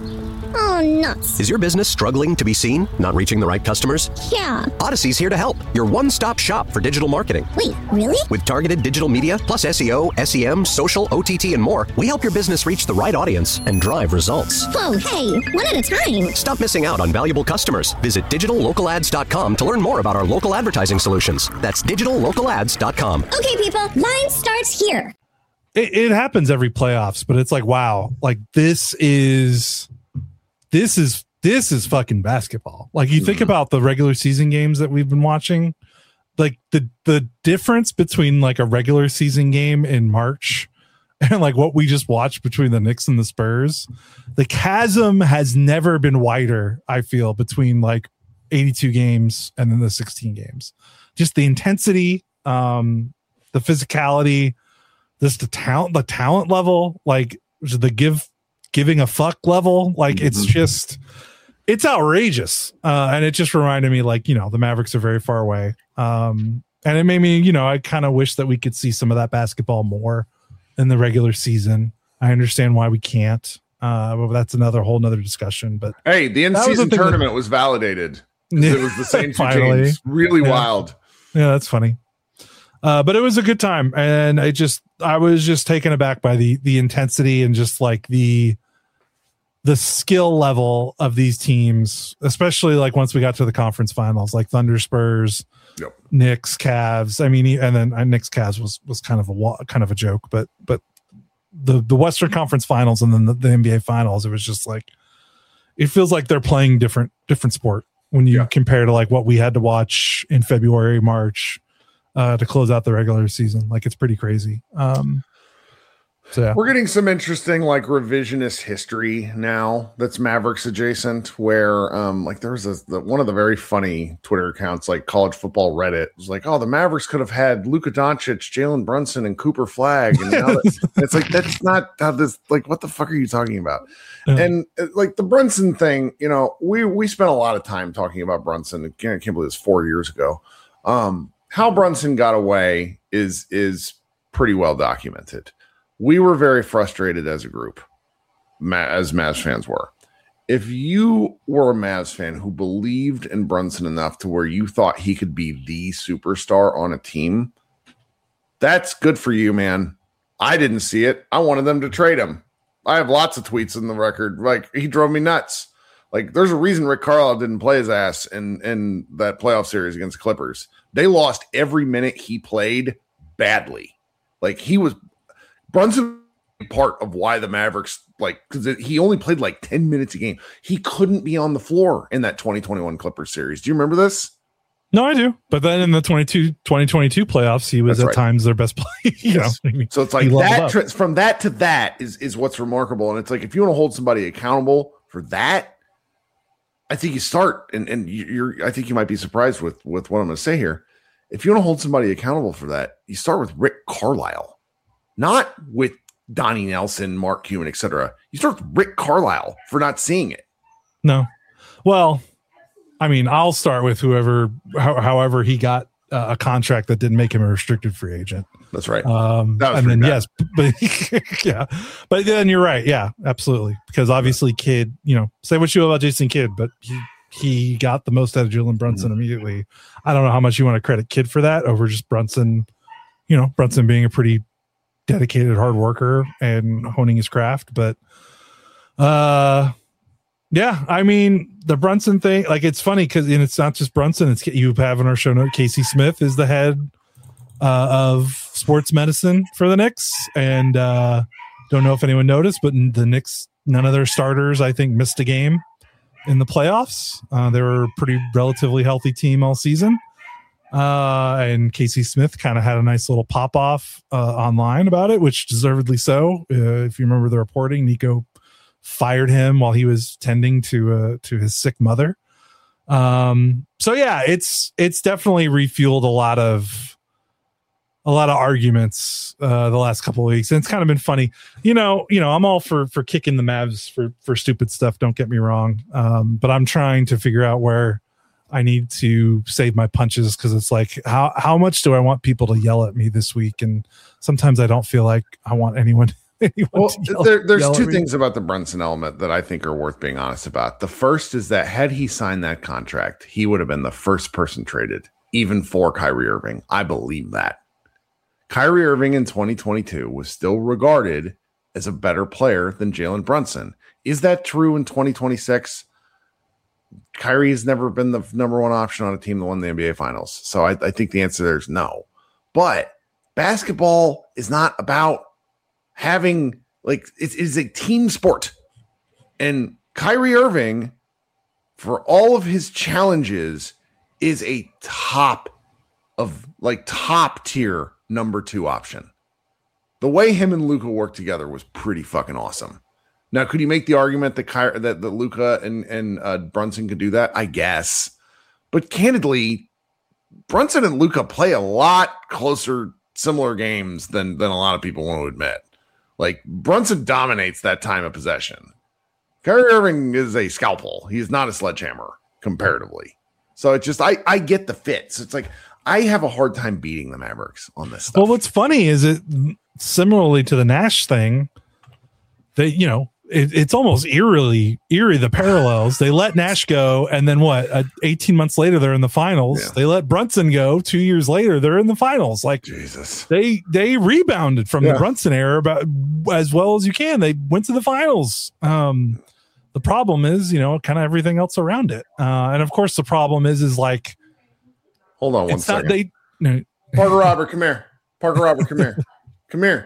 Oh, nuts. Is your business struggling to be seen? Not reaching the right customers? Yeah. Odyssey's here to help. Your one-stop shop for digital marketing. Wait, really? With targeted digital media, plus S E O, S E M, social, O T T, and more, we help your business reach the right audience and drive results. Whoa, hey, one at a time. Stop missing out on valuable customers. Visit digital local ads dot com to learn more about our local advertising solutions. That's digital local ads dot com. Okay, people, line starts here. It, it happens every playoffs, but it's like, wow, like this is... This is this is fucking basketball. Like you think about the regular season games that we've been watching, like the the difference between like a regular season game in March and like what we just watched between the Knicks and the Spurs, the chasm has never been wider, I feel, between like eighty-two games and then the sixteen games. Just the intensity, um, the physicality, just the talent, the talent level, like the give. giving a fuck level, like mm-hmm. it's just it's outrageous, uh and it just reminded me, like, you know, the Mavericks are very far away, um and it made me, you know, I kind of wish that we could see some of that basketball more in the regular season. I understand why we can't, uh but that's another whole nother discussion. But hey, the in-season tournament that, was validated. It was the same two teams. Really yeah. wild. Yeah, that's funny. Uh, but it was a good time, and I just I was just taken aback by the the intensity and just like the the skill level of these teams, especially like once we got to the conference finals, like Thunder, Spurs, yep. Knicks, Cavs. I mean, and then uh, Knicks, Cavs was was kind of a kind of a joke, but but the the Western Conference Finals and then the, the N B A Finals, it was just like it feels like they're playing different different sport when you yeah. compare to like what we had to watch in February, March. Uh, to close out the regular season. Like it's pretty crazy. Um, so yeah. We're getting some interesting like revisionist history now that's Mavericks adjacent, where um, like there was a, the, one of the very funny Twitter accounts, like College Football Reddit, was like, oh, the Mavericks could have had Luka Doncic, Jalen Brunson, and Cooper Flagg. And now that, it's like, that's not how this, like, what the fuck are you talking about? Yeah. And uh, like the Brunson thing, you know, we, we spent a lot of time talking about Brunson. I can't, I can't believe it was four years ago. Um, How Brunson got away is is pretty well documented. We were very frustrated as a group, as Mavs fans were. If you were a Mavs fan who believed in Brunson enough to where you thought he could be the superstar on a team, that's good for you, man. I didn't see it. I wanted them to trade him. I have lots of tweets in the record. Like, he drove me nuts. Like, there's a reason Rick Carlisle didn't play his ass in, in that playoff series against the Clippers. They lost every minute he played badly. Like, he was Brunson part of why the Mavericks, like, because he only played like ten minutes a game. He couldn't be on the floor in that twenty twenty-one Clippers series. Do you remember this? No, I do. But then in the twenty-two, twenty twenty-two playoffs, he was That's at right. times their best player. You yes. know, I mean, so it's like that tra- from that to that is, is what's remarkable. And it's like, if you want to hold somebody accountable for that, I think you start, and, and you're, I think you might be surprised with, with what I'm going to say here. If you want to hold somebody accountable for that, you start with Rick Carlisle, not with Donnie Nelson, Mark Cuban, et cetera. You start with Rick Carlisle for not seeing it. No. Well, I mean, I'll start with whoever, ho- however he got uh, a contract that didn't make him a restricted free agent. That's right. Um, that was and then, bad. yes, but yeah, but then you're right. Yeah, absolutely. Because obviously Kidd, you know, say what you will about Jason Kidd, but he, he got the most out of Jalen Brunson mm-hmm. immediately. I don't know how much you want to credit Kidd for that over just Brunson, you know, Brunson being a pretty dedicated hard worker and honing his craft. But uh, yeah, I mean, the Brunson thing, like, it's funny because it's not just Brunson. It's you have in our show note, Casey Smith is the head uh, of sports medicine for the Knicks. And uh, don't know if anyone noticed, but the Knicks, none of their starters, I think, missed a game in the playoffs. Uh, they were a pretty relatively healthy team all season. Uh, and Casey Smith kind of had a nice little pop off uh, online about it, which deservedly so. Uh, if you remember the reporting, Nico fired him while he was tending to uh, to his sick mother. Um, so yeah, it's it's definitely refueled a lot of a lot of arguments uh, the last couple of weeks, and it's kind of been funny. You know, you know, I'm all for for kicking the Mavs for for stupid stuff. Don't get me wrong, um, but I'm trying to figure out where I need to save my punches, because it's like, how how much do I want people to yell at me this week? And sometimes I don't feel like I want anyone. anyone well, to yell, there, there's yell two at me. things about the Brunson element that I think are worth being honest about. The first is that had he signed that contract, he would have been the first person traded, even for Kyrie Irving. I believe that. Kyrie Irving in twenty twenty-two was still regarded as a better player than Jalen Brunson. Is that true in twenty twenty-six? Kyrie has never been the number one option on a team that won the N B A Finals. So I, I think the answer there is no. But basketball is not about having, like, it is a team sport. And Kyrie Irving, for all of his challenges, is a top of, like, top tier number two option. The way him and Luka worked together was pretty fucking awesome. Now, could you make the argument that Ky- that, that Luka and, and uh, Brunson could do that? I guess. But candidly, Brunson and Luka play a lot closer, similar games than, than a lot of people want to admit. Like, Brunson dominates that time of possession. Kyrie Irving is a scalpel. He's not a sledgehammer, comparatively. So it just, I, I get the fits. It's like, I have a hard time beating the Mavericks on this stuff. Well, what's funny is it, similarly to the Nash thing, that, you know, it, it's almost eerily eerie, the parallels. They let Nash go, and then what? Uh, eighteen months later, they're in the finals. Yeah. They let Brunson go. Two years later, they're in the finals. Like, Jesus, they they rebounded from yeah. the Brunson era about as well as you can. They went to the finals. Um, the problem is, you know, kind of everything else around it. Uh, and of course, the problem is, is like, hold on one it's second. Not, they, no. Parker Robert, come here. Parker Robert, come here. Come here.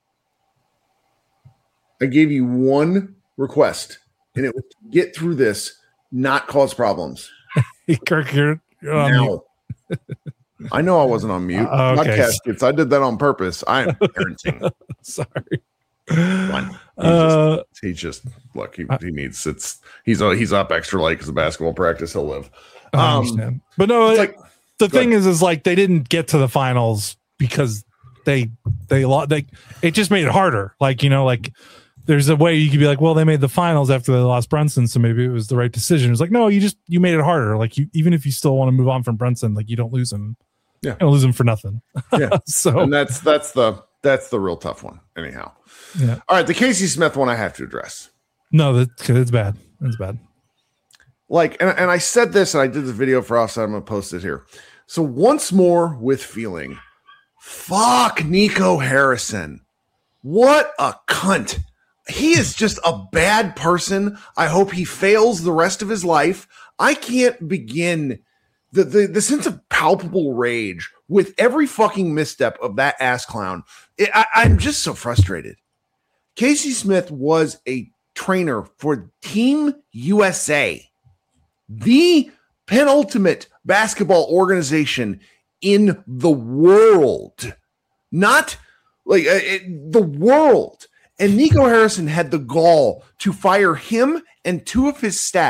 I gave you one request, and it was to get through this, not cause problems. Kirk, you're, you're on now, I know I wasn't on mute. Uh, okay. Not caskets. I did that on purpose. I am parenting. Sorry. Fine. He, uh, just, he just look. He, he needs it's. He's he's up extra late because of basketball practice. He'll live. I um, understand. But no, it, like, the thing ahead. is, is like they didn't get to the finals because they they lost. They it just made it harder. Like, you know, like. There's a way you could be like, well, they made the finals after they lost Brunson, so maybe it was the right decision. It's like, no, you just you made it harder. Like, you, even if you still want to move on from Brunson, like, you don't lose him. Yeah, you don't lose him for nothing. Yeah. So and that's that's the that's the real tough one. Anyhow. Yeah. All right, the Casey Smith one I have to address. No, that's it's bad. It's bad. Like, and, and I said this, and I did the video for Offside. I'm gonna post it here. So once more with feeling, fuck Nico Harrison. What a cunt. He is just a bad person. I hope he fails the rest of his life. I can't begin the, the, the sense of palpable rage with every fucking misstep of that ass clown. It, I, I'm just so frustrated. Casey Smith was a trainer for Team U S A, the penultimate basketball organization in the world. Not like uh, it, the world. And Nico Harrison had the gall to fire him and two of his staff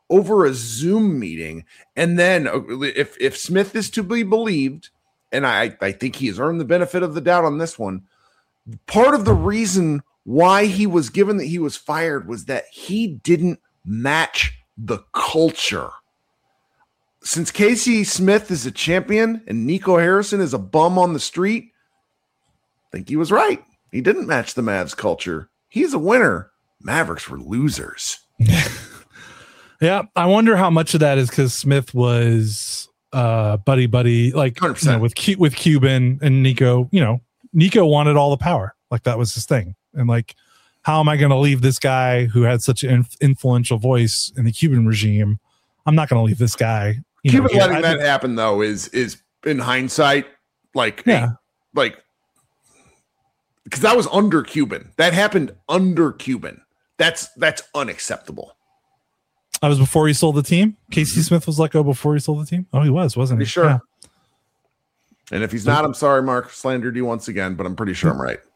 over a Zoom meeting. And then if, if Smith is to be believed, and I, I think he has earned the benefit of the doubt on this one, part of the reason why he was given that he was fired was that he didn't match the culture. Since Casey Smith is a champion and Nico Harrison is a bum on the street, I think he was right. He didn't match the Mavs culture. He's a winner. Mavericks were losers. Yeah, I wonder how much of that is because Smith was uh, buddy buddy, like you know, with Q- with Cuban and Nico. You know, Nico wanted all the power, like that was his thing. And like, how am I going to leave this guy who had such an inf- influential voice in the Cuban regime? I'm not going to leave this guy. You Cuban know, letting I that think, happen though is is in hindsight, like yeah, a, like because that was under Cuban. That happened under Cuban. That's that's unacceptable. I was before he sold the team. Casey Smith was let go before he sold the team. Oh, he was, wasn't he? Pretty sure. Yeah. And if he's not, I'm sorry, Mark. Slandered you once again, but I'm pretty sure I'm right.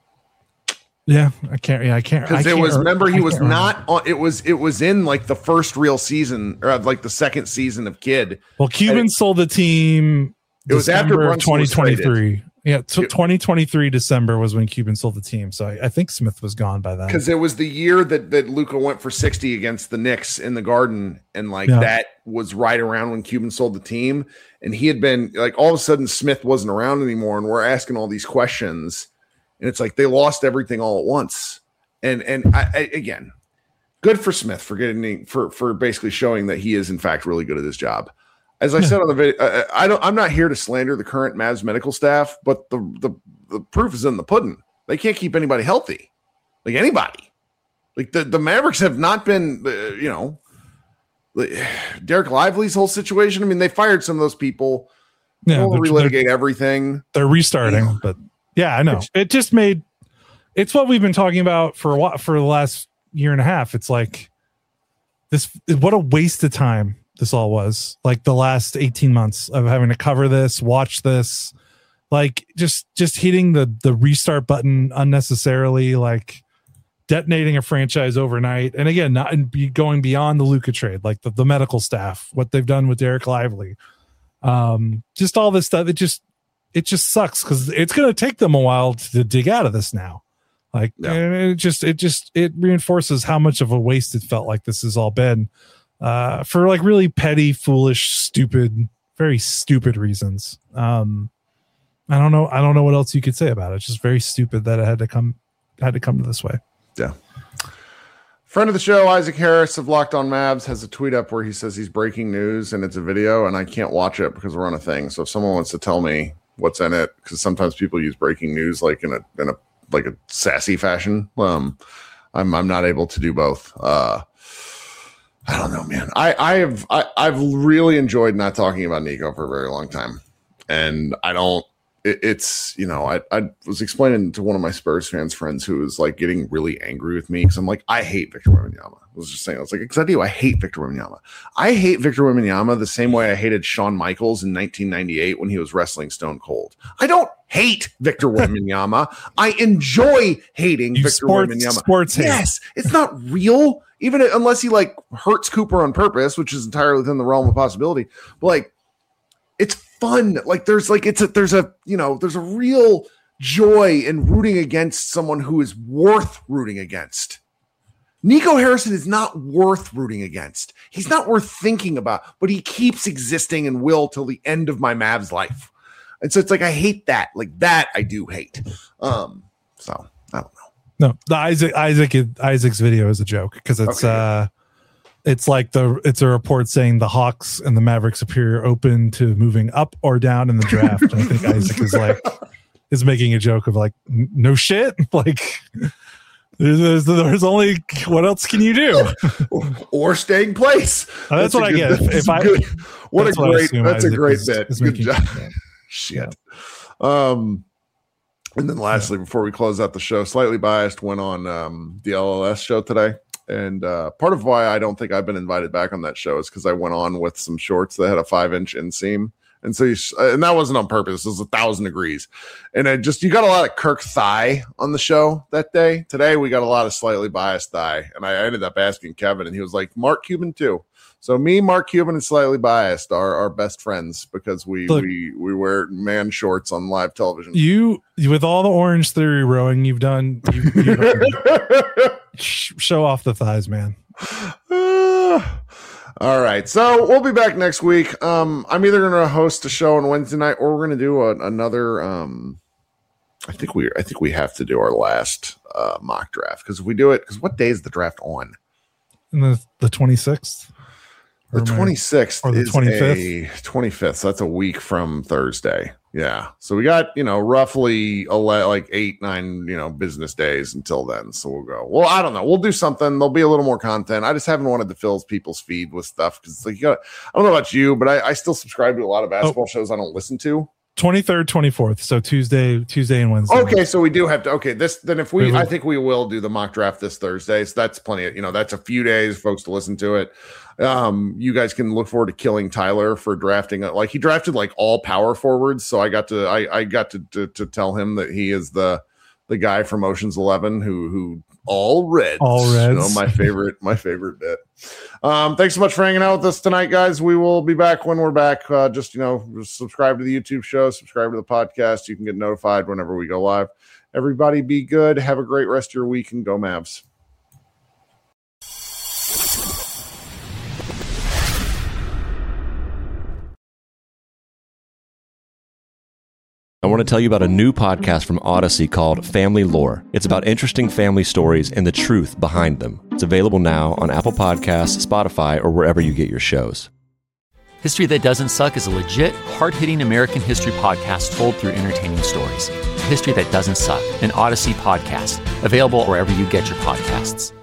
Yeah, I can't. Yeah, I can't. Because it can't, was. Remember, he I was can't not. On, it was. It was in like the first real season, or like the second season of Kid. Well, Cuban and sold the team. It was after December of Brunson was twenty twenty-three. traded. Yeah, so twenty twenty-three December was when Cuban sold the team. So I, I think Smith was gone by then. Because it was the year that that Luka went for sixty against the Knicks in the Garden, and like Yeah. that was right around when Cuban sold the team, and he had been like all of a sudden Smith wasn't around anymore, and we're asking all these questions, and it's like they lost everything all at once, and and I, I, again, good for Smith for getting for for basically showing that he is in fact really good at his job. As I said on the video, I, I don't. I'm not here to slander the current Mavs medical staff, but the, the the proof is in the pudding. They can't keep anybody healthy, like anybody. Like the, the Mavericks have not been, uh, you know, like, Derek Lively's whole situation. I mean, they fired some of those people. Yeah, We'll they're- relitigate everything. They're restarting, but yeah, I know. It just made it's what we've been talking about for a while, for the last year and a half. It's like this. What a waste of time this all was. Like the last eighteen months of having to cover this, watch this, like just just hitting the the restart button unnecessarily, like detonating a franchise overnight. And again, not and be going beyond the Luka trade, like the, the medical staff, what they've done with Derek Lively, um, just all this stuff. It just it just sucks because it's going to take them a while to dig out of this now. Like and it just it just it reinforces how much of a waste it felt like this has all been. Uh, for like really petty, foolish, stupid, very stupid reasons. Um, I don't know. I don't know what else you could say about it. It's just very stupid that it had to come, had to come to this way. Yeah. Friend of the show, Isaac Harris of Locked On Mavs, has a tweet up where he says he's breaking news and it's a video, and I can't watch it because we're on a thing. So if someone wants to tell me what's in it, because sometimes people use breaking news like in a in a like a sassy fashion. Um, I'm I'm not able to do both. Uh. I don't know, man. I, I have I, I've really enjoyed not talking about Nico for a very long time, and I don't. It, it's you know I I was explaining to one of my Spurs fans friends who was like getting really angry with me because I'm like I hate Victor Wembanyama. I was just saying I was like because I do I hate Victor Wembanyama. I hate Victor Wembanyama the same way I hated Shawn Michaels in nineteen ninety-eight when he was wrestling Stone Cold. I don't hate Victor Wembanyama. I enjoy hating You Victor sports- Wembanyama. sports hate. Yes, it's not real. Even unless he like hurts Cooper on purpose, which is entirely within the realm of possibility. But like, it's fun. Like there's like it's a there's a you know there's a real joy in rooting against someone who is worth rooting against. Nico Harrison is not worth rooting against. He's not worth thinking about, but he keeps existing and will till the end of my Mavs life. And so it's like I hate that. Like that I do hate. Um. So I don't know. No, the Isaac Isaac Isaac's video is a joke because it's Okay. uh it's like the it's a report saying the Hawks and the Mavericks appear open to moving up or down in the draft. And I think Isaac is like is making a joke of like n- no shit, like there's, there's, there's only what else can you do or staying place. Uh, that's, That's a what I good- get. If, that's if a I good- what a that's I great assume that's a Isaac great is- bit. is Good making- job. yeah. Shit. Um, and then lastly, before we close out the show, Slightly Biased went on um, the L L S show today. And uh, part of why I don't think I've been invited back on that show is because I went on with some shorts that had a five inch inseam. And so, you, and that wasn't on purpose. It was a thousand degrees. And I just, you got a lot of Kirk thigh on the show that day. Today, we got a lot of Slightly Biased thigh. And I ended up asking Kevin, and he was like, Mark Cuban too. So me, Mark Cuban, and Slightly Biased are our best friends because we Look, we we wear man shorts on live television. You, with all the Orange Theory rowing you've done, you, you show off the thighs, man. All right, so we'll be back next week. Um, I'm either going to host a show on Wednesday night, or we're going to do a, another. Um, I think we, I think we have to do our last uh, mock draft because if we do it, because what day is the draft on? The the twenty-sixth. The twenty-sixth or the is twenty-fifth. a twenty-fifth. So that's a week from Thursday. Yeah. So we got, you know, roughly ele- like eight, nine, you know, business days until then. So we'll go. Well, I don't know. We'll do something. There'll be a little more content. I just haven't wanted to fill people's feed with stuff because, like, you got. I don't know about you, but I, I still subscribe to a lot of basketball oh. shows I don't listen to. twenty-third, twenty-fourth. So Tuesday, Tuesday and Wednesday. Okay, so we do have to. Okay, this then if we, we I think we will do the mock draft this Thursday. So that's plenty of, you know, that's a few days, folks, to listen to it. Um, you guys can look forward to killing Tyler for drafting. Like he drafted like all power forwards, so I got to, I, I got to, to to tell him that he is the the guy from Ocean's Eleven who who all reds, all reds. You know, my favorite, my favorite bit. Um, thanks so much for hanging out with us tonight, guys. We will be back when we're back. Uh, just, you know, subscribe to the YouTube show, subscribe to the podcast. You can get notified whenever we go live. Everybody be good. Have a great rest of your week and go Mavs. I want to tell you about a new podcast from Odyssey called Family Lore. It's about interesting family stories and the truth behind them. It's available now on Apple Podcasts, Spotify, or wherever you get your shows. History That Doesn't Suck is a legit, hard-hitting American history podcast told through entertaining stories. History That Doesn't Suck, an Odyssey podcast, available wherever you get your podcasts.